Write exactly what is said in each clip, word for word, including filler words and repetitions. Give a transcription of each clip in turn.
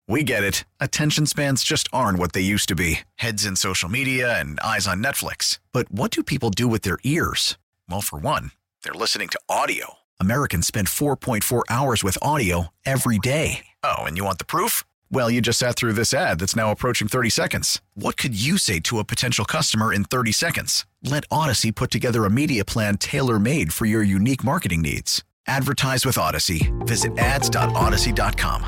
We get it. Attention spans just aren't what they used to be. Heads in social media and eyes on Netflix. But what do people do with their ears? Well, for one, they're listening to audio. Americans spend four point four hours with audio every day. Oh, and you want the proof? Well, you just sat through this ad that's now approaching thirty seconds. What could you say to a potential customer in thirty seconds? Let Odyssey put together a media plan tailor-made for your unique marketing needs. Advertise with Odyssey. Visit ads dot odyssey dot com.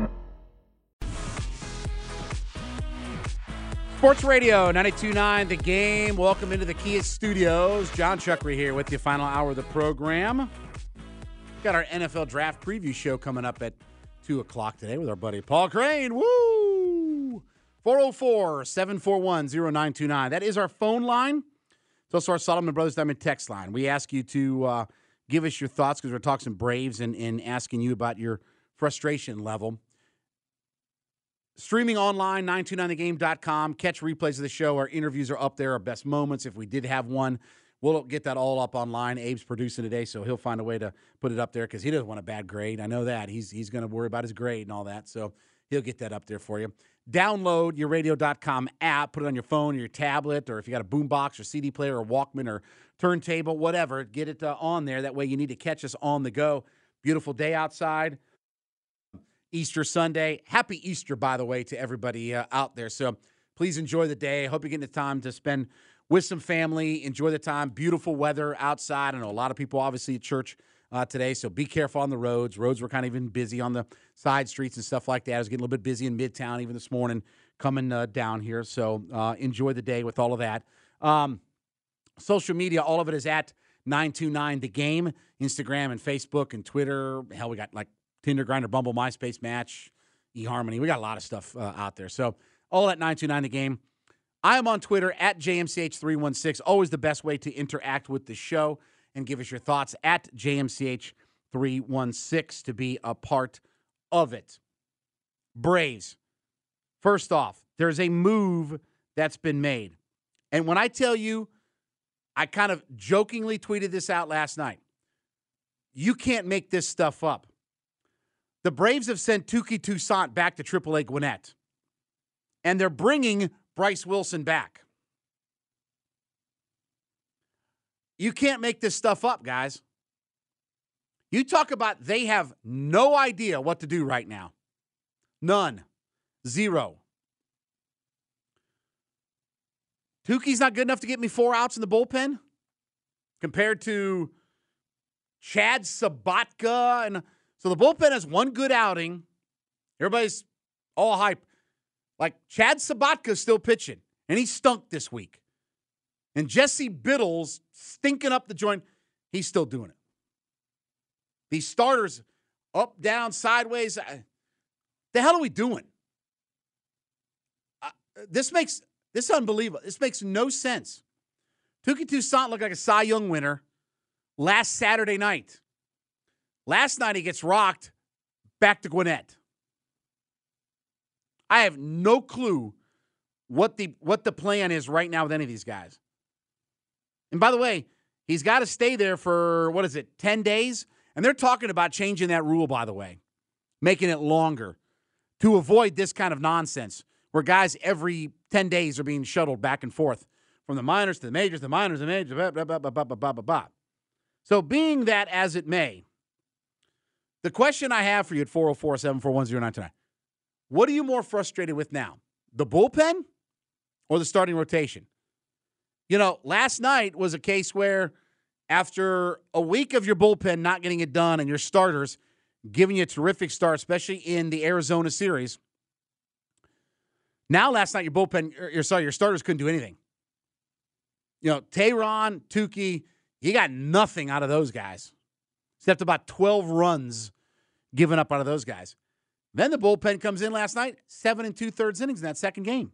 Sports Radio ninety-two point nine The Game. Welcome into the Kia Studios. John Chuckery here with you. Final hour of the program. Got our N F L Draft Preview show coming up at two o'clock today with our buddy Paul Crane. Woo! four oh four, seven four one, oh nine two nine. That is our phone line. It's also our Solomon Brothers Diamond text line. We ask you to uh, give us your thoughts because we're talking some Braves and, and asking you about your frustration level. Streaming online, nine two nine the game dot com. Catch replays of the show. Our interviews are up there, our best moments. If we did have one, we'll get that all up online. Abe's producing today, so he'll find a way to put it up there because he doesn't want a bad grade. I know that. He's he's going to worry about his grade and all that, so he'll get that up there for you. Download your radio dot com app. Put it on your phone or your tablet, or if you got a boombox or C D player or Walkman or turntable, whatever, get it uh, on there. That way you need to catch us on the go. Beautiful day outside. Easter Sunday. Happy Easter, by the way, to everybody uh, out there. So please enjoy the day. Hope you're getting the time to spend with some family. Enjoy the time. Beautiful weather outside. I know a lot of people obviously at church uh, today, so be careful on the roads. Roads were kind of even busy on the side streets and stuff like that. It was getting a little bit busy in Midtown even this morning coming uh, down here. So uh, enjoy the day with all of that. Um, social media, all of it is at nine two nine The Game. Instagram and Facebook and Twitter. Hell, we got like Tinder, Grindr, Bumble, MySpace, Match, eHarmony. We got a lot of stuff uh, out there. So all at nine two nine The Game. I am on Twitter at J M C H three one six. Always the best way to interact with the show and give us your thoughts at J M C H three one six to be a part of it. Braves. First off, there's a move that's been made. And when I tell you, I kind of jokingly tweeted this out last night. You can't make this stuff up. The Braves have sent Touki Toussaint back to triple A Gwinnett, and they're bringing Bryce Wilson back. You can't make this stuff up, guys. You talk about they have no idea what to do right now. None. Zero. Tuki's not good enough to get me four outs in the bullpen compared to Chad Sabatka and... So the bullpen has one good outing. Everybody's all hype. Like, Chad Sabatka's still pitching, and he stunk this week. And Jesse Biddle's stinking up the joint. He's still doing it. These starters, up, down, sideways. The hell are we doing? Uh, this makes, this is unbelievable. This makes no sense. Touki Toussaint looked like a Cy Young winner last Saturday night. Last night he gets rocked back to Gwinnett. I have no clue what the what the plan is right now with any of these guys. And by the way, he's got to stay there for, what is it, ten days? And they're talking about changing that rule, by the way, making it longer to avoid this kind of nonsense where guys every ten days are being shuttled back and forth from the minors to the majors, the minors, the majors, blah, blah, blah, blah, blah, blah, blah, blah. So being that as it may, the question I have for you at four oh four, seven four one, oh nine two nine, what are you more frustrated with now? The bullpen or the starting rotation? You know, last night was a case where after a week of your bullpen not getting it done and your starters giving you a terrific start, especially in the Arizona series, now last night your bullpen, or, sorry, your starters couldn't do anything. You know, Tehran, Touki, you got nothing out of those guys. Except about twelve runs given up out of those guys. Then the bullpen comes in last night, seven and two-thirds innings in that second game.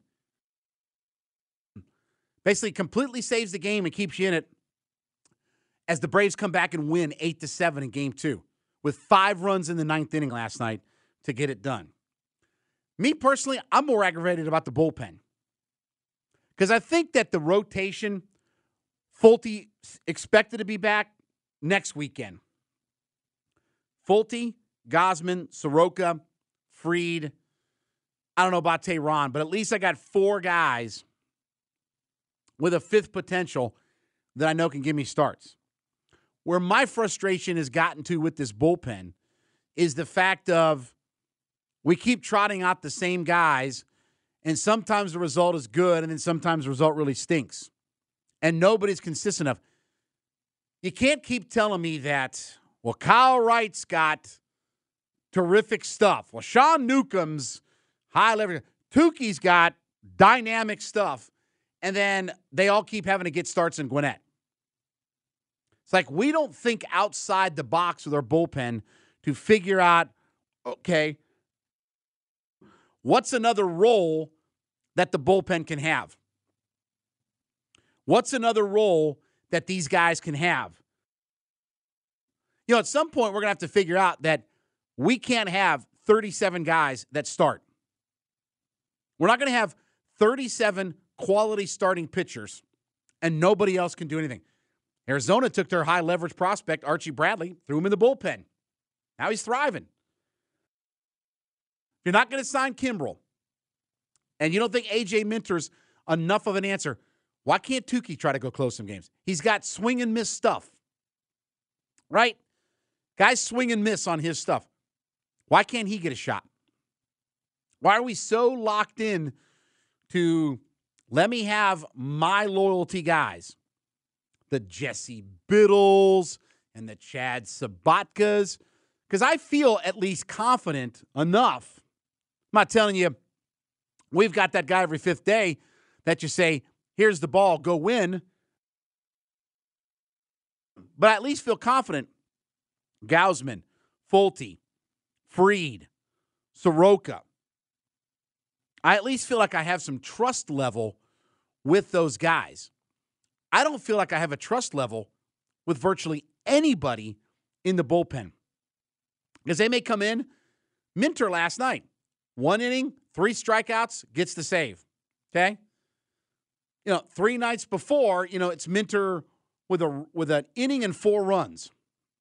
Basically completely saves the game and keeps you in it as the Braves come back and win eight to seven in game two with five runs in the ninth inning last night to get it done. Me personally, I'm more aggravated about the bullpen because I think that the rotation, Fulte expected to be back next weekend. Fulte, Gausman, Soroka, Fried, I don't know about Tehran, but at least I got four guys with a fifth potential that I know can give me starts. Where my frustration has gotten to with this bullpen is the fact of we keep trotting out the same guys, and sometimes the result is good, and then sometimes the result really stinks. And nobody's consistent enough. You can't keep telling me that, well, Kyle Wright's got terrific stuff. Well, Sean Newcomb's high level. Tukey's got dynamic stuff. And then they all keep having to get starts in Gwinnett. It's like we don't think outside the box with our bullpen to figure out, okay, what's another role that the bullpen can have? What's another role that these guys can have? You know, at some point, we're going to have to figure out that we can't have thirty-seven guys that start. We're not going to have thirty-seven quality starting pitchers, and nobody else can do anything. Arizona took their high-leverage prospect, Archie Bradley, threw him in the bullpen. Now he's thriving. If you're not going to sign Kimbrel, and you don't think A J Minter's enough of an answer, why can't Tukey try to go close some games? He's got swing and miss stuff, right? Guys swing and miss on his stuff. Why can't he get a shot? Why are we so locked in to let me have my loyalty guys? The Jesse Biddles and the Chad Sabatkas. Because I feel at least confident enough. I'm not telling you we've got that guy every fifth day that you say, here's the ball, go win. But I at least feel confident. Gausman, Fulte, Fried, Soroka. I at least feel like I have some trust level with those guys. I don't feel like I have a trust level with virtually anybody in the bullpen. Because they may come in. Minter last night, one inning, three strikeouts, gets the save. Okay? You know, three nights before, you know, it's Minter with a with an inning and four runs.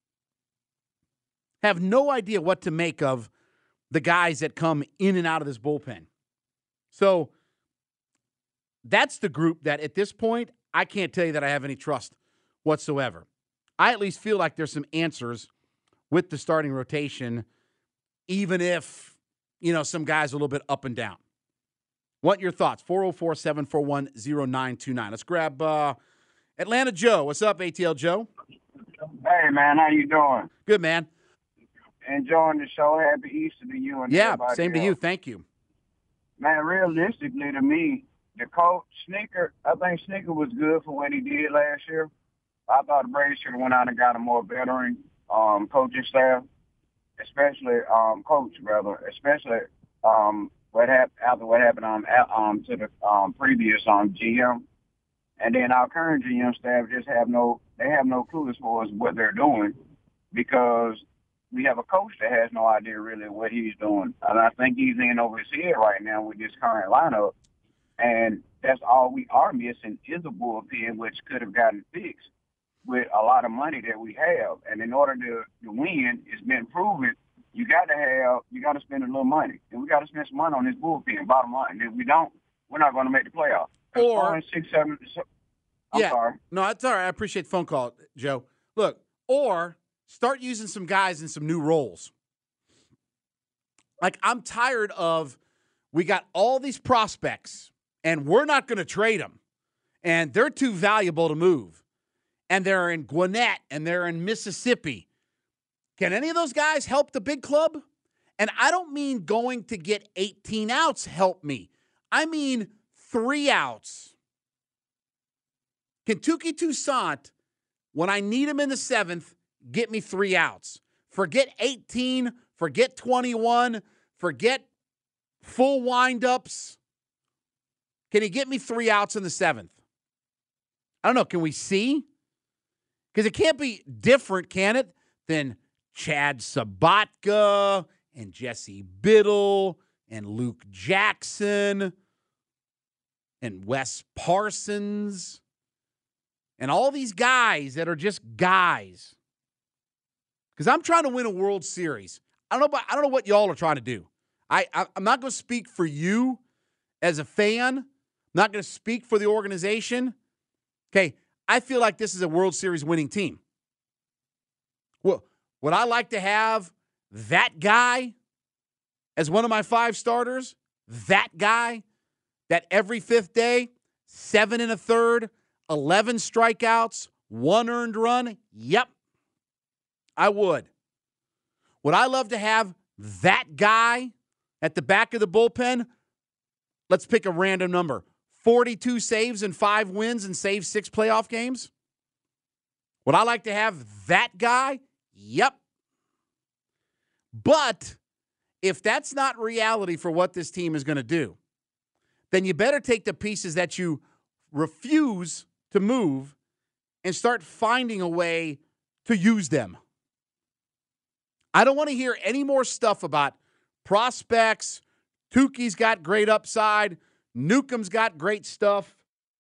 Have no idea what to make of the guys that come in and out of this bullpen. So that's the group that at this point, I can't tell you that I have any trust whatsoever. I at least feel like there's some answers with the starting rotation, even if, you know, some guys are a little bit up and down. What your thoughts? four oh four, seven four one, oh nine two nine. Let's grab uh, Atlanta Joe. What's up, A T L Joe? Hey, man. How you doing? Good, man. Enjoying the show. Happy Easter to you and yeah, everybody same else. to you. Thank you. Man, realistically to me, the coach, Sneaker, I think Sneaker was good for what he did last year. I thought the Braves should have went out and got a more veteran um, coaching staff, especially um, coach, rather, especially um, what happened after what happened um, at, um, to the um, previous um, G M. And then our current G M staff just have no, they have no clue as far as what they're doing because we have a coach that has no idea really what he's doing. And I think he's in over his head right now with this current lineup. And that's all we are missing is a bullpen, which could have gotten fixed with a lot of money that we have. And in order to, to win, it's been proven you got to have, you got to spend a little money. And we got to spend some money on this bullpen, bottom line. And if we don't, we're not going to make the playoffs. Or, six, seven, I'm yeah, sorry. No, that's all right. I appreciate the phone call, Joe. Look, or start using some guys in some new roles. Like, I'm tired of, we got all these prospects, and we're not going to trade them. And they're too valuable to move. And they're in Gwinnett, and they're in Mississippi. Can any of those guys help the big club? And I don't mean going to get eighteen outs help me. I mean three outs. Can Touki Toussaint, when I need him in the seventh, get me three outs? Forget eighteen, forget twenty-one, forget full windups. Can he get me three outs in the seventh? I don't know. Can we see? Because it can't be different, can it, than Chad Sabatka and Jesse Biddle and Luke Jackson and Wes Parsons and all these guys that are just guys. Because I'm trying to win a World Series. I don't know about, I don't know what y'all are trying to do. I, I I'm not going to speak for you as a fan. I'm not going to speak for the organization. Okay, I feel like this is a World Series winning team. Well, would I like to have that guy as one of my five starters? That guy that every fifth day, seven and a third, eleven strikeouts, one earned run? Yep, I would. Would I love to have that guy at the back of the bullpen? Let's pick a random number. forty-two saves and five wins and save six playoff games? Would I like to have that guy? Yep. But if that's not reality for what this team is going to do, then you better take the pieces that you refuse to move and start finding a way to use them. I don't want to hear any more stuff about prospects. Tukey's got great upside. Newcomb's got great stuff.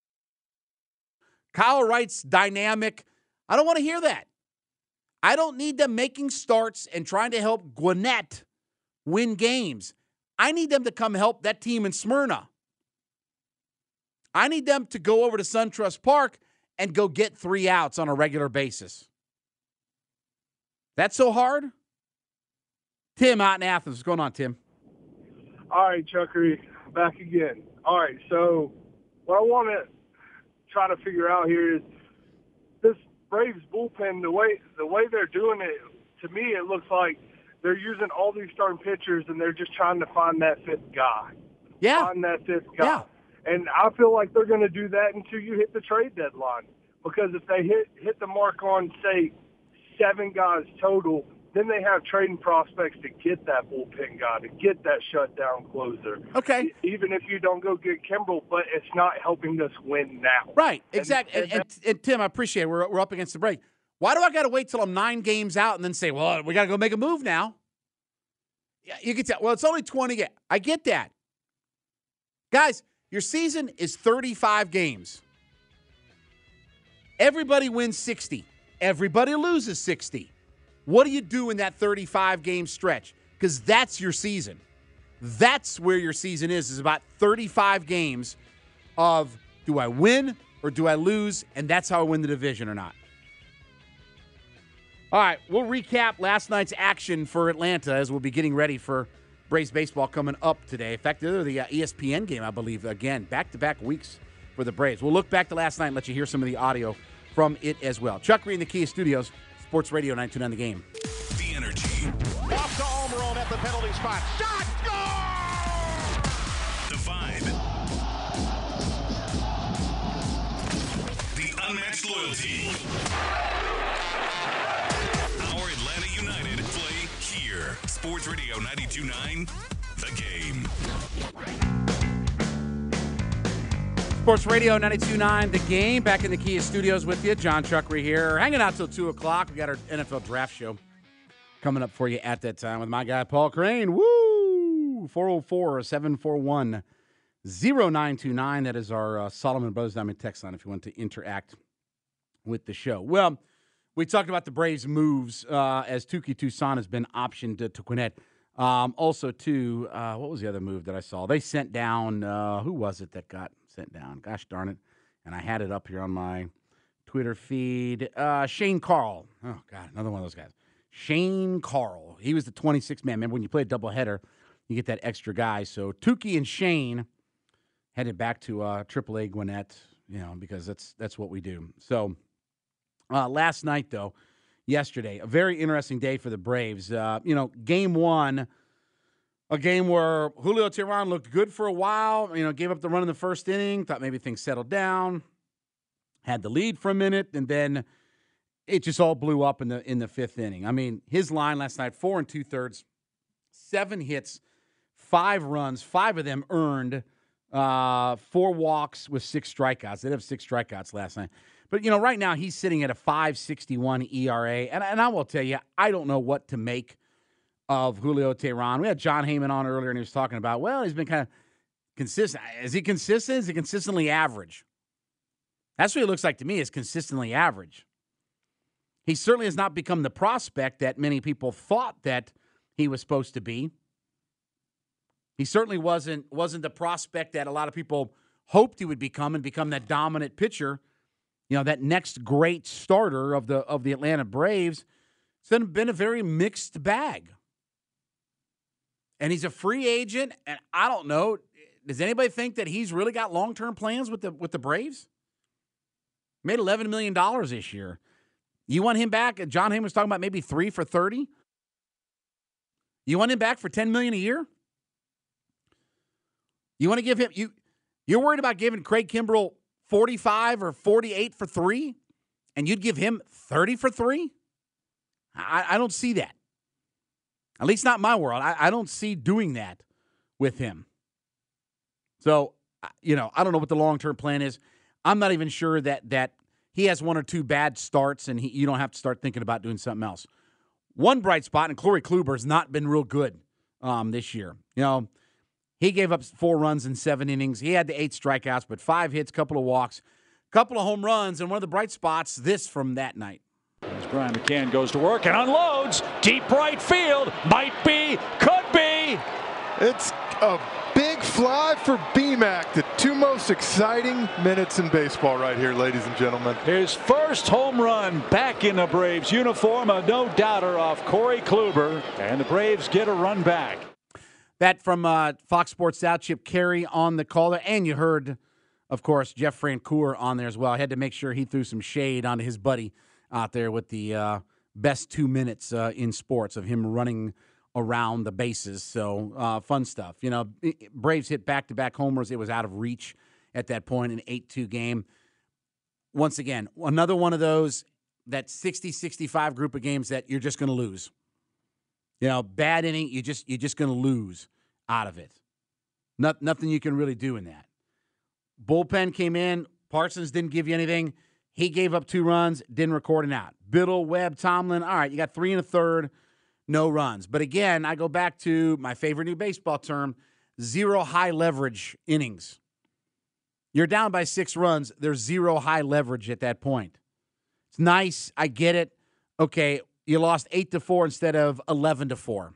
Kyle Wright's dynamic. I don't want to hear that. I don't need them making starts and trying to help Gwinnett win games. I need them to come help that team in Smyrna. I need them to go over to SunTrust Park and go get three outs on a regular basis. That's so hard? Tim out in Athens. What's going on, Tim? All right, Chuckery, back again. All right, so what I want to try to figure out here is this Braves bullpen, the way the way they're doing it, to me it looks like they're using all these starting pitchers and they're just trying to find that fifth guy. Yeah. Find that fifth guy. Yeah. And I feel like they're going to do that until you hit the trade deadline. Because if they hit hit the mark on, say, seven guys total, then they have trading prospects to get that bullpen guy, to get that shutdown closer. Okay. Even if you don't go get Kimbrel, but it's not helping us win now. Right, exactly. And, And, and, and, and Tim, I appreciate it. We're, we're up against the break. Why do I got to wait till I'm nine games out and then say, well, we got to go make a move now? Yeah, you can tell, well, it's only twenty games. I get that. Guys, your season is thirty-five games. Everybody wins sixty. Everybody loses sixty. What do you do in that thirty-five game stretch? Because that's your season. That's where your season is, is about thirty-five games of do I win or do I lose, and that's how I win the division or not. All right, we'll recap last night's action for Atlanta as we'll be getting ready for Braves baseball coming up today. In fact, they're the uh, E S P N game, I believe, again, back-to-back weeks for the Braves. We'll look back to last night and let you hear some of the audio from it as well. Chuck Reed in the Kia Studios, Sports Radio nine two nine The Game. The Energy. Off to Almiron at the penalty spot. Shot! Score! The Vibe. The unmatched loyalty. Our Atlanta United play here. Sports Radio ninety-two point nine The Game. Sports Radio ninety-two point nine The Game. Back in the Kia Studios with you. John Chuckery here. Hanging out till two o'clock. We got our N F L draft show coming up for you at that time with my guy, Paul Crane. Woo! four oh four, seven four one, oh nine two nine. That is our uh, Solomon Brothers Diamond text line if you want to interact with the show. Well, we talked about the Braves' moves uh, as Touki Toussaint has been optioned to, to Gwinnett. Um, also, too, uh, what was the other move that I saw? They sent down, uh, who was it that got sent down? Gosh darn it. And I had it up here on my Twitter feed. Uh, Shane Carl. Oh, God, another one of those guys. Shane Carl. He was the twenty-sixth man. Remember, when you play a doubleheader, you get that extra guy. So Touki and Shane headed back to uh, triple A Gwinnett, you know, because that's that's what we do. So uh, last night, though, yesterday, a very interesting day for the Braves. Uh, you know, game one, a game where Julio Teheran looked good for a while, you know, gave up the run in the first inning, thought maybe things settled down, had the lead for a minute, and then it just all blew up in the in the fifth inning. I mean, his line last night, four and two-thirds, seven hits, five runs, five of them earned, uh, four walks with six strikeouts. They did have six strikeouts last night. But, you know, right now he's sitting at a five sixty-one E R A. And, and I will tell you, I don't know what to make of Julio Teheran. We had John Heyman on earlier, and he was talking about, well, he's been kind of consistent. Is he consistent? Is he consistently average? That's what he looks like to me, is consistently average. He certainly has not become the prospect that many people thought that he was supposed to be. He certainly wasn't wasn't the prospect that a lot of people hoped he would become and become that dominant pitcher, you know, that next great starter of the of the Atlanta Braves. It's been a very mixed bag. And he's a free agent, and I don't know, does anybody think that he's really got long-term plans with the with the Braves? Made eleven million dollars this year. You want him back? John Hamm was talking about maybe three for thirty. You want him back for ten million dollars a year? You want to give him you you're worried about giving Craig Kimbrell forty-five or forty-eight for three, and you'd give him thirty for three? I, I don't see that. At least not in my world. I, I don't see doing that with him. So, you know, I don't know what the long-term plan is. I'm not even sure that that he has one or two bad starts and he, you don't have to start thinking about doing something else. One bright spot, and Corey Kluber has not been real good um, this year. You know, he gave up four runs in seven innings. He had the eight strikeouts, but five hits, couple of walks, couple of home runs, and one of the bright spots, this from that night. As Brian McCann goes to work and unloads. Deep right field. Might be, could be. It's a big fly for B-Mac. The two most exciting minutes in baseball right here, ladies and gentlemen. His first home run back in the Braves uniform. A no-doubter off Corey Kluber. And the Braves get a run back. That from uh, Fox Sports South, Chip Carey on the caller. And you heard, of course, Jeff Francoeur on there as well. I had to make sure he threw some shade onto his buddy out there with the uh, best two minutes uh, in sports of him running around the bases. So uh, fun stuff. You know, Braves hit back-to-back homers. It was out of reach at that point, an eight two game. Once again, another one of those, that sixty sixty-five group of games that you're just going to lose. You know, bad inning, you just, you're just going to lose out of it. Not, nothing you can really do in that. Bullpen came in. Parsons didn't give you anything. He gave up two runs, didn't record an out. Biddle, Webb, Tomlin, all right, you got three and a third, no runs. But again, I go back to my favorite new baseball term, zero high leverage innings. You're down by six runs. There's zero high leverage at that point. It's nice. I get it. Okay, you lost eight to four instead of eleven to four.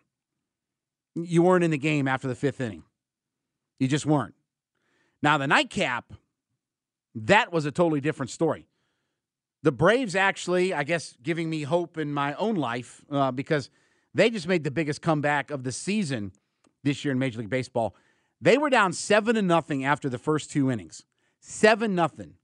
You weren't in the game after the fifth inning. You just weren't. Now, the nightcap, that was a totally different story. The Braves actually, I guess, giving me hope in my own life uh, because they just made the biggest comeback of the season this year in Major League Baseball. They were down seven to nothing after the first two innings. Seven nothing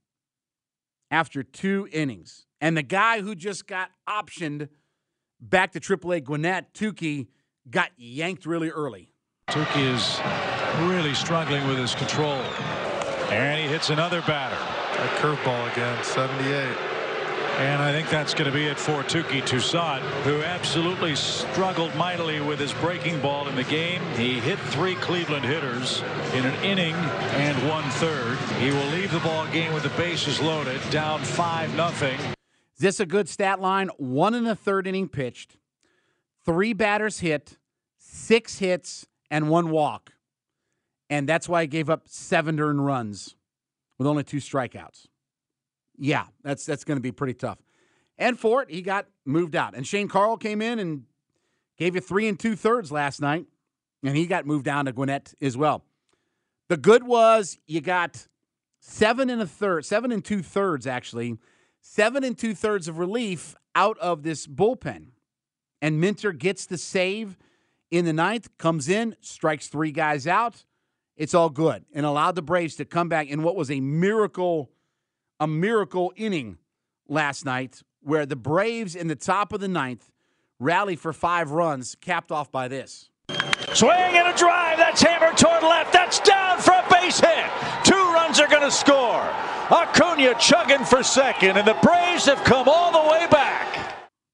after two innings. And the guy who just got optioned back to triple A, Gwinnett, Tukey, got yanked really early. Tukey is really struggling with his control. And he hits another batter. A curveball again, seventy-eight. And I think that's going to be it for Touki Toussaint, who absolutely struggled mightily with his breaking ball in the game. He hit three Cleveland hitters in an inning and one third. He will leave the ball game with the bases loaded, down five nothing. Is this a good stat line? One and a third inning pitched, three batters hit, six hits, and one walk. And that's why he gave up seven earned runs with only two strikeouts. Yeah, that's that's going to be pretty tough. And for it, he got moved out. And Shane Carl came in and gave you three and two-thirds last night, and he got moved down to Gwinnett as well. The good was you got seven and a third, seven and two-thirds, actually, seven and two-thirds of relief out of this bullpen. And Minter gets the save in the ninth, comes in, strikes three guys out. It's all good, and allowed the Braves to come back in what was a miracle A miracle inning last night where the Braves in the top of the ninth rally for five runs, capped off by this. Swing and a drive. That's hammered toward left. That's down for a base hit. Two runs are going to score. Acuna chugging for second, and the Braves have come all the way back.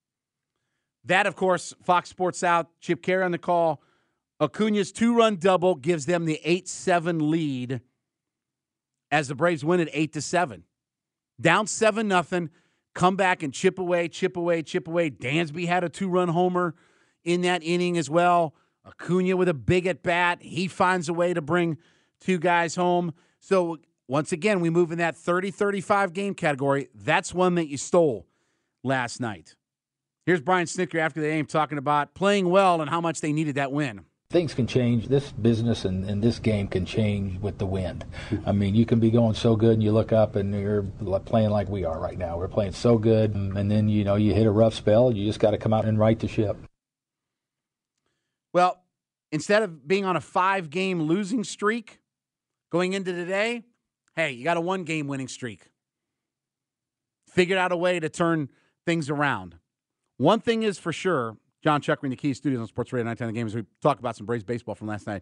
That, of course, Fox Sports South, Chip Carey on the call. Acuna's two-run double gives them the eight seven lead as the Braves win at eight to seven. Down seven nothing, come back and chip away, chip away, chip away. Dansby had a two-run homer in that inning as well. Acuna with a big at-bat. He finds a way to bring two guys home. So, once again, we move in that thirty thirty-five game category. That's one that you stole last night. Here's Brian Snitker after the game talking about playing well and how much they needed that win. Things can change. This business and, and this game can change with the wind. I mean, you can be going so good and you look up and you're playing like we are right now. We're playing so good, and then, you know, you hit a rough spell. You just got to come out and right the ship. Well, instead of being on a five-game losing streak going into today, hey, you got a one-game winning streak. Figured out a way to turn things around. One thing is for sure, John Chuckery in the Key Studios on Sports Radio nine ten The Game, as we talk about some Braves baseball from last night.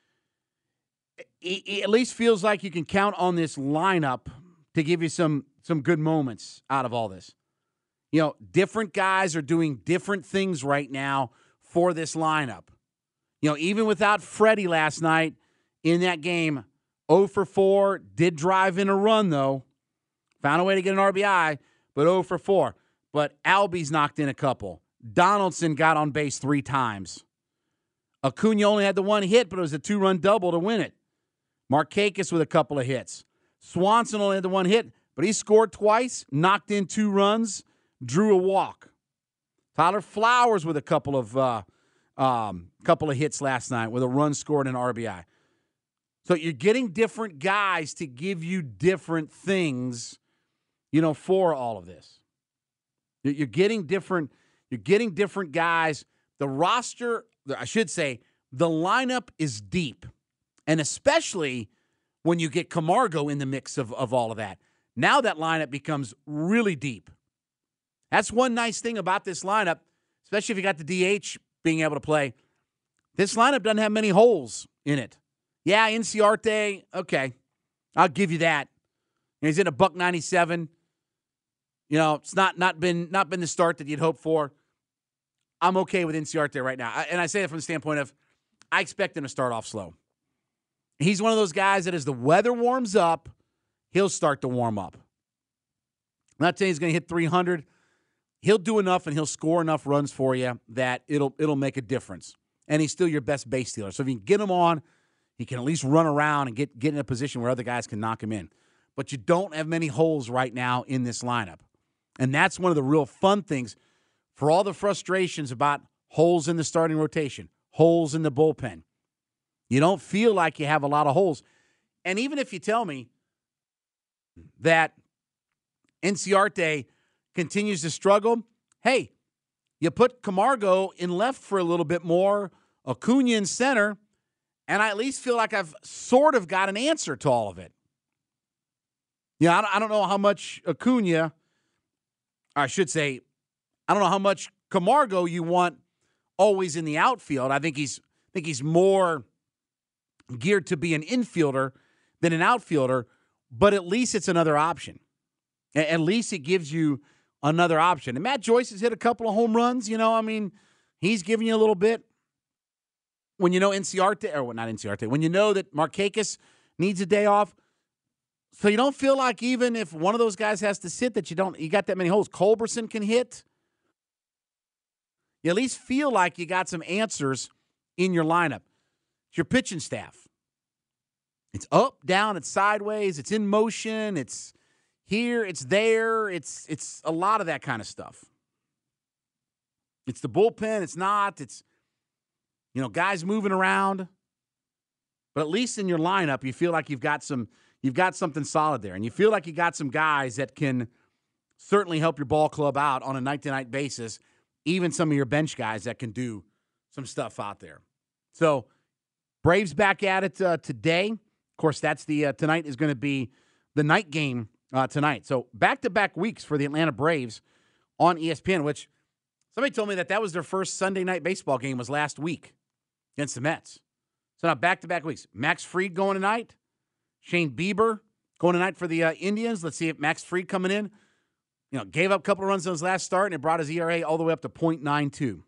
It, it at least feels like you can count on this lineup to give you some some good moments out of all this. You know, different guys are doing different things right now for this lineup. You know, even without Freddie last night in that game, oh for four, did drive in a run, though. Found a way to get an R B I, but oh for four. But Albies knocked in a couple. Donaldson got on base three times. Acuna only had the one hit, but it was a two-run double to win it. Markakis with a couple of hits. Swanson only had the one hit, but he scored twice, knocked in two runs, drew a walk. Tyler Flowers with a couple of uh, um, couple of hits last night with a run scored and an R B I. So you're getting different guys to give you different things, you know, for all of this. You're getting different. You're getting different guys. The roster, I should say, the lineup is deep, and especially when you get Camargo in the mix of, of all of that. Now that lineup becomes really deep. That's one nice thing about this lineup, especially if you got the D H being able to play. This lineup doesn't have many holes in it. Yeah, Inciarte, okay, I'll give you that. He's in a buck ninety-seven. You know, it's not not been not been the start that you'd hope for. I'm okay with Inciarte right now. And I say that from the standpoint of I expect him to start off slow. He's one of those guys that as the weather warms up, he'll start to warm up. I'm not saying he's going to hit three hundred. He'll do enough and he'll score enough runs for you that it'll it'll make a difference. And he's still your best base stealer. So if you can get him on, he can at least run around and get, get in a position where other guys can knock him in. But you don't have many holes right now in this lineup. And that's one of the real fun things for all the frustrations about holes in the starting rotation, holes in the bullpen. You don't feel like you have a lot of holes. And even if you tell me that Inciarte continues to struggle, hey, you put Camargo in left for a little bit more, Acuna in center, and I at least feel like I've sort of got an answer to all of it. Yeah, you know, I don't know how much Acuna, I should say, I don't know how much Camargo you want always in the outfield. I think he's I think he's more geared to be an infielder than an outfielder, but at least it's another option. At least it gives you another option. And Matt Joyce has hit a couple of home runs. You know, I mean, he's giving you a little bit. When you know Inciarte, or not Inciarte, when you know that Markakis needs a day off, so you don't feel like even if one of those guys has to sit that you don't, you got that many holes. Culberson can hit. You at least feel like you got some answers in your lineup. It's your pitching staff. It's up, down, it's sideways, it's in motion, it's here, it's there, it's it's a lot of that kind of stuff. It's the bullpen, it's not, it's, you know, guys moving around. But at least in your lineup, you feel like you've got some, you've got something solid there. And you feel like you got some guys that can certainly help your ball club out on a night-to-night basis, even some of your bench guys that can do some stuff out there. So, Braves back at it uh, today. Of course, that's the uh, tonight is going to be the night game uh, tonight. So back-to-back weeks for the Atlanta Braves on E S P N, which somebody told me that that was their first Sunday night baseball game was last week against the Mets. So now back-to-back weeks. Max Fried going tonight. Shane Bieber going tonight for the uh, Indians. Let's see if Max Fried coming in. You know, gave up a couple of runs on his last start, and it brought his E R A all the way up to point nine two.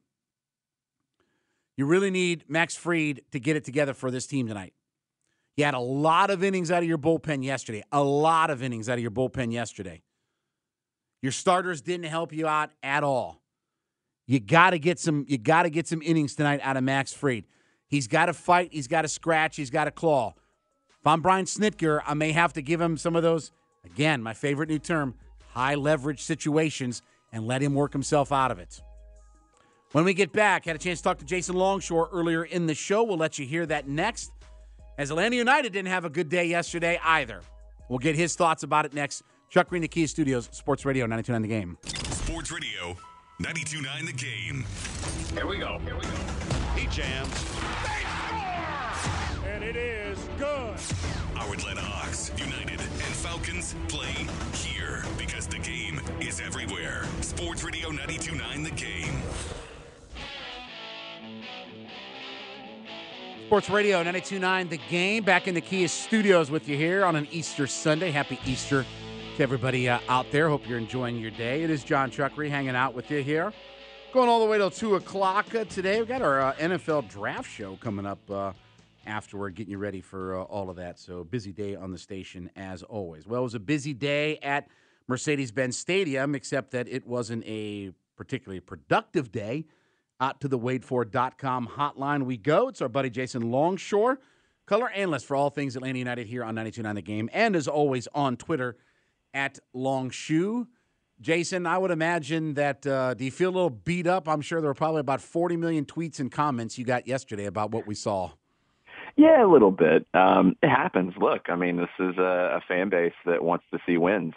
You really need Max Fried to get it together for this team tonight. You had a lot of innings out of your bullpen yesterday. A lot of innings out of your bullpen yesterday. Your starters didn't help you out at all. You got to get some. You got to get some innings tonight out of Max Fried. He's got to fight. He's got to scratch. He's got to claw. If I'm Brian Snitker, I may have to give him some of those. Again, my favorite new term: high leverage situations, and let him work himself out of it. When we get back, had a chance to talk to Jason Longshore earlier in the show. We'll let you hear that next. As Atlanta United didn't have a good day yesterday either. We'll get his thoughts about it next. Chuck Green, the Kia Studios, Sports Radio ninety-two point nine The Game. Sports Radio ninety-two point nine The Game. Here we go. Here we go. He jams. They score! And it is good. Our Atlanta Hawks, United, and Falcons play here because the game is everywhere. Sports Radio ninety-two point nine The Game. Sports Radio ninety-two point nine The Game. Back in the Kia Studios with you here on an Easter Sunday. Happy Easter to everybody uh, out there. Hope you're enjoying your day. It is John Chuckery hanging out with you here. Going all the way till two o'clock uh, today. We've got our uh, N F L draft show coming up uh, afterward, getting you ready for uh, all of that. So busy day on the station as always. Well, it was a busy day at Mercedes-Benz Stadium, except that it wasn't a particularly productive day. Out to the Wade Ford dot com hotline we go. It's our buddy Jason Longshore, color analyst for all things Atlanta United here on ninety-two point nine The Game, and as always on Twitter at Longshoe. Jason, I would imagine that, uh, do you feel a little beat up? I'm sure there were probably about forty million tweets and comments you got yesterday about what we saw. Yeah, a little bit. Um, it happens. Look, I mean, this is a, a fan base that wants to see wins.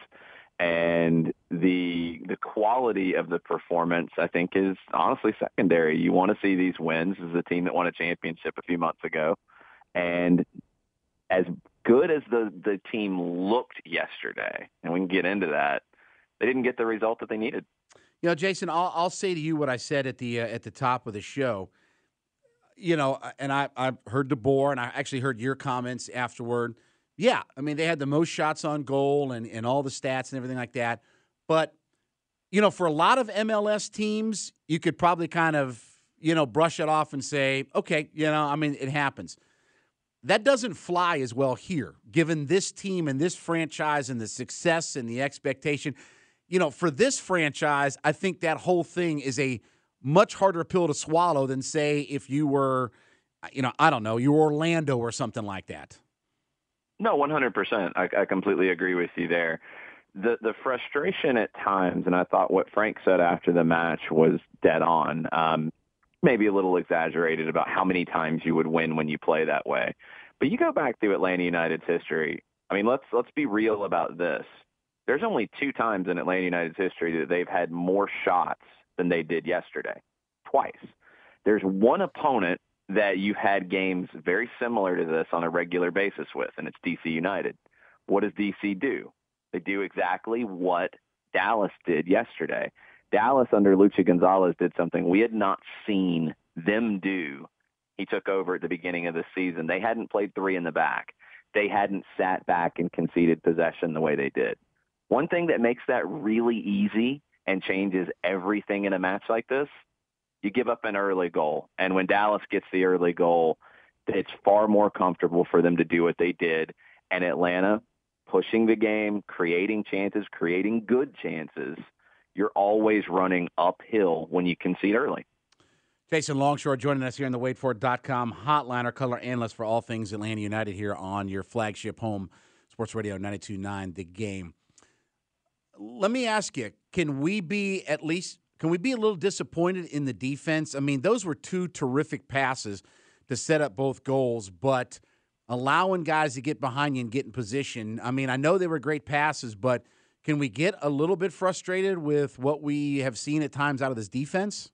And the the quality of the performance, I think, is honestly secondary. You want to see these wins. This is a team that won a championship a few months ago. And as good as the, the team looked yesterday, and we can get into that, they didn't get the result that they needed. You know, Jason, I'll, I'll say to you what I said at the uh, at the top of the show. You know, and I, I heard DeBoer, and I actually heard your comments afterward. Yeah, I mean, they had the most shots on goal and, and all the stats and everything like that. But, you know, for a lot of M L S teams, you could probably kind of, you know, brush it off and say, okay, you know, I mean, it happens. That doesn't fly as well here, given this team and this franchise and the success and the expectation. You know, for this franchise, I think that whole thing is a much harder pill to swallow than, say, if you were, you know, I don't know, you were Orlando or something like that. No, one hundred percent. I, I completely agree with you there. The the frustration at times, and I thought what Frank said after the match was dead on, um, maybe a little exaggerated about how many times you would win when you play that way. But you go back through Atlanta United's history. I mean, let's let's be real about this. There's only two times in Atlanta United's history that they've had more shots than they did yesterday. Twice. There's one opponent that you had games very similar to this on a regular basis with, and it's D C United. What does D C do? They do exactly what Dallas did yesterday. Dallas under Lucha Gonzalez did something we had not seen them do. He took over at the beginning of the season. They hadn't played three in the back. They hadn't sat back and conceded possession the way they did. One thing that makes that really easy and changes everything in a match like this, you give up an early goal. And when Dallas gets the early goal, it's far more comfortable for them to do what they did. And Atlanta, pushing the game, creating chances, creating good chances, you're always running uphill when you concede early. Jason Longshore joining us here in the Wade Ford dot com hotline, our color analyst for all things Atlanta United here on your flagship home, Sports Radio ninety-two point nine The Game. Let me ask you, can we be at least – Can we be a little disappointed in the defense? I mean, those were two terrific passes to set up both goals, but allowing guys to get behind you and get in position. I mean, I know they were great passes, but can we get a little bit frustrated with what we have seen at times out of this defense?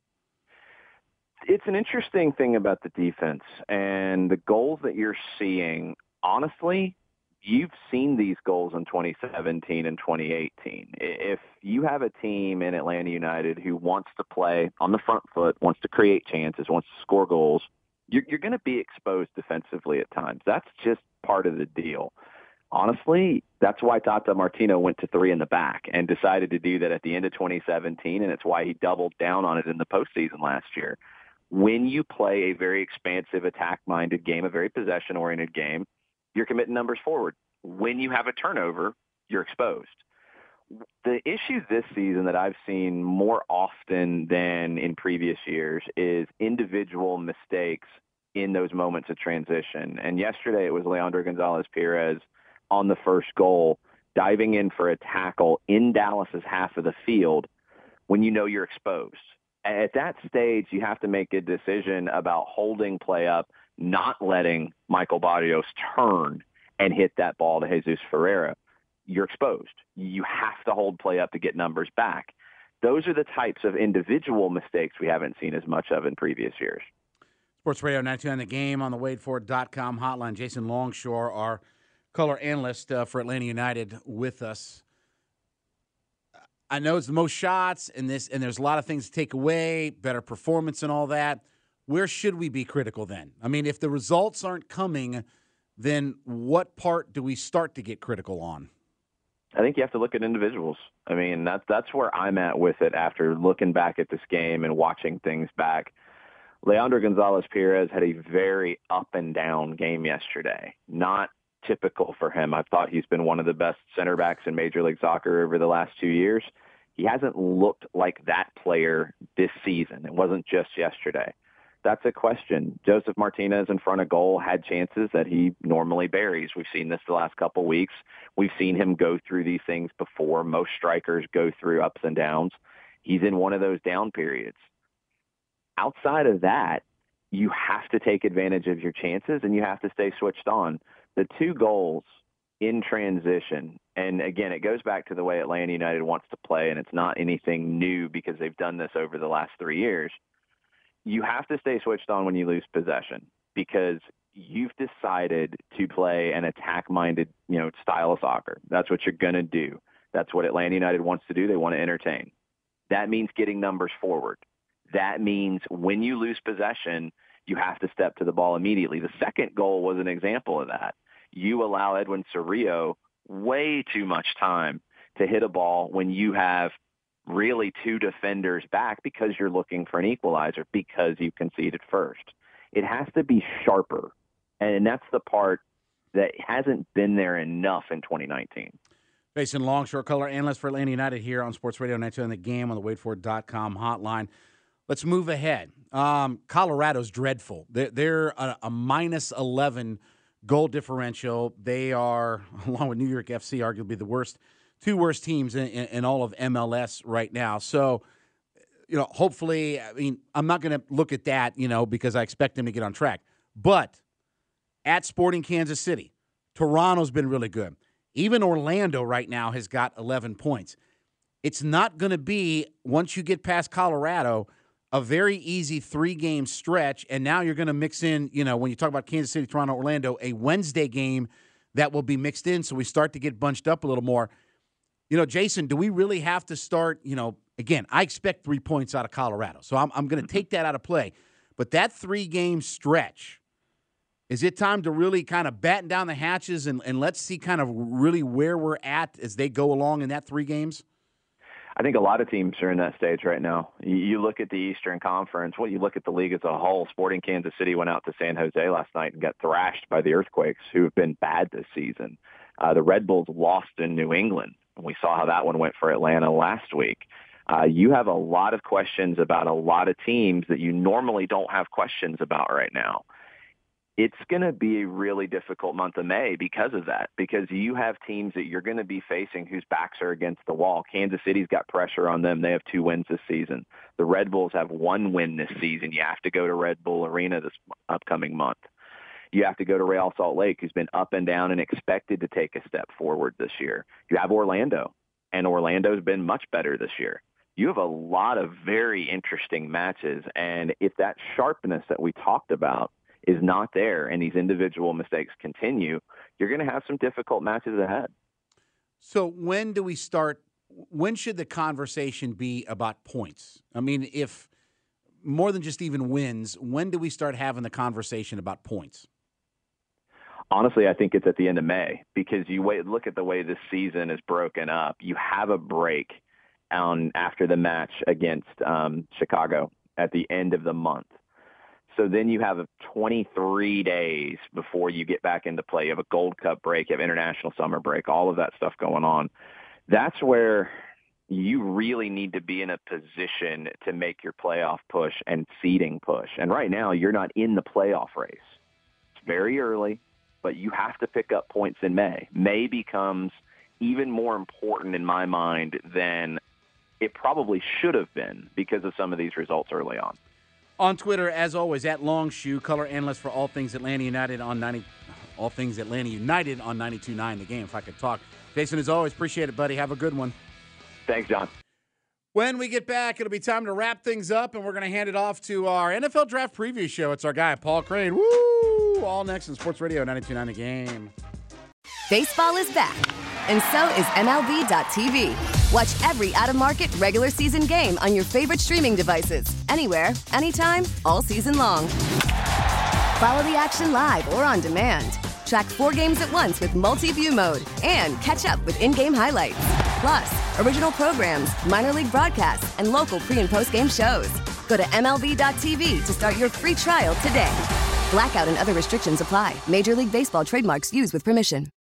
It's an interesting thing about the defense and the goals that you're seeing. Honestly, you've seen these goals in twenty seventeen and twenty eighteen. If you have a team in Atlanta United who wants to play on the front foot, wants to create chances, wants to score goals, you're, you're going to be exposed defensively at times. That's just part of the deal. Honestly, that's why Tata Martino went to three in the back and decided to do that at the end of twenty seventeen, and it's why he doubled down on it in the postseason last year. When you play a very expansive, attack-minded game, a very possession-oriented game, you're committing numbers forward. When you have a turnover, you're exposed. The issue this season that I've seen more often than in previous years is individual mistakes in those moments of transition. And yesterday it was Leandro Gonzalez-Perez on the first goal, diving in for a tackle in Dallas's half of the field when you know you're exposed. At that stage, you have to make a decision about holding play up, not letting Michael Barrios turn and hit that ball to Jesus Ferreira. You're exposed. You have to hold play up to get numbers back. Those are the types of individual mistakes we haven't seen as much of in previous years. Sports Radio ninety-two on the game on the Wade Ford dot com hotline. Jason Longshore, our color analyst uh, for Atlanta United, with us. I know it's the most shots and this, and there's a lot of things to take away, better performance and all that. Where should we be critical then? I mean, if the results aren't coming, then what part do we start to get critical on? I think you have to look at individuals. I mean, that's that's where I'm at with it after looking back at this game and watching things back. Leandro Gonzalez-Perez had a very up and down game yesterday. Not typical for him. I thought he's been one of the best center backs in Major League Soccer over the last two years. He hasn't looked like that player this season. It wasn't just yesterday. That's a question. Joseph Martinez in front of goal had chances that he normally buries. We've seen this the last couple weeks. We've seen him go through these things before. Most strikers go through ups and downs. He's in one of those down periods. Outside of that, you have to take advantage of your chances and you have to stay switched on. The two goals in transition, and again, it goes back to the way Atlanta United wants to play, and it's not anything new because they've done this over the last three years. You have to stay switched on when you lose possession because you've decided to play an attack-minded, you know, style of soccer. That's what you're going to do. That's what Atlanta United wants to do. They want to entertain. That means getting numbers forward. That means when you lose possession, you have to step to the ball immediately. The second goal was an example of that. You allow Edwin Cerrillo way too much time to hit a ball when you have really two defenders back because you're looking for an equalizer because you conceded first. It has to be sharper, and that's the part that hasn't been there enough in twenty nineteen. Jason Longshore, color analyst for Atlanta United here on Sports Radio ninety-two on the game on the Wade Ford dot com hotline. Let's move ahead. Um, Colorado's dreadful. They're, they're a, a minus eleven goal differential. They are, along with New York F C, arguably the worst, two worst teams in, in, in all of M L S right now. So, you know, hopefully, I mean, I'm not going to look at that, you know, because I expect them to get on track. But at Sporting Kansas City, Toronto's been really good. Even Orlando right now has got eleven points. It's not going to be, once you get past Colorado, a very easy three-game stretch, and now you're going to mix in, you know, when you talk about Kansas City, Toronto, Orlando, a Wednesday game that will be mixed in, so we start to get bunched up a little more. You know, Jason, do we really have to start, you know, again, I expect three points out of Colorado, so I'm, I'm going to take that out of play. But that three-game stretch, is it time to really kind of batten down the hatches and, and let's see kind of really where we're at as they go along in that three games? I think a lot of teams are in that stage right now. You, you look at the Eastern Conference, well, you look at the league as a whole. Sporting Kansas City went out to San Jose last night and got thrashed by the Earthquakes, who have been bad this season. Uh, the Red Bulls lost in New England, and we saw how that one went for Atlanta last week. Uh, you have a lot of questions about a lot of teams that you normally don't have questions about right now. It's going to be a really difficult month of May because of that, because you have teams that you're going to be facing whose backs are against the wall. Kansas City's got pressure on them. They have two wins this season. The Red Bulls have one win this season. You have to go to Red Bull Arena this upcoming month. You have to go to Real Salt Lake, who's been up and down and expected to take a step forward this year. You have Orlando, and Orlando's been much better this year. You have a lot of very interesting matches, and if that sharpness that we talked about is not there and these individual mistakes continue, you're going to have some difficult matches ahead. So when do we start, when should the conversation be about points? I mean, if more than just even wins, when do we start having the conversation about points? Honestly, I think it's at the end of May because you wait, look at the way this season is broken up. You have a break on after the match against um, Chicago at the end of the month. So then you have twenty-three days before you get back into play. You have a Gold Cup break, you have international summer break, all of that stuff going on. That's where you really need to be in a position to make your playoff push and seeding push. And right now, you're not in the playoff race. It's very early, but you have to pick up points in May. May becomes even more important in my mind than it probably should have been because of some of these results early on. On Twitter, as always, at Longshoe, color analyst for All Things Atlanta United on ninety, All Things Atlanta United on ninety-two point nine The Game, if I could talk. Jason, as always, appreciate it, buddy. Have a good one. Thanks, John. When we get back, it'll be time to wrap things up, and we're going to hand it off to our N F L Draft Preview Show. It's our guy, Paul Crane. Woo! All next in Sports Radio ninety-two point nine The Game. Baseball is back, and so is M L B dot T V. Watch every out-of-market regular season game on your favorite streaming devices, anywhere, anytime, all season long. Follow the action live or on demand. Track four games at once with multi-view mode and catch up with in-game highlights. Plus, original programs, minor league broadcasts, and local pre- and post-game shows. Go to M L B dot T V to start your free trial today. Blackout and other restrictions apply. Major League Baseball trademarks used with permission.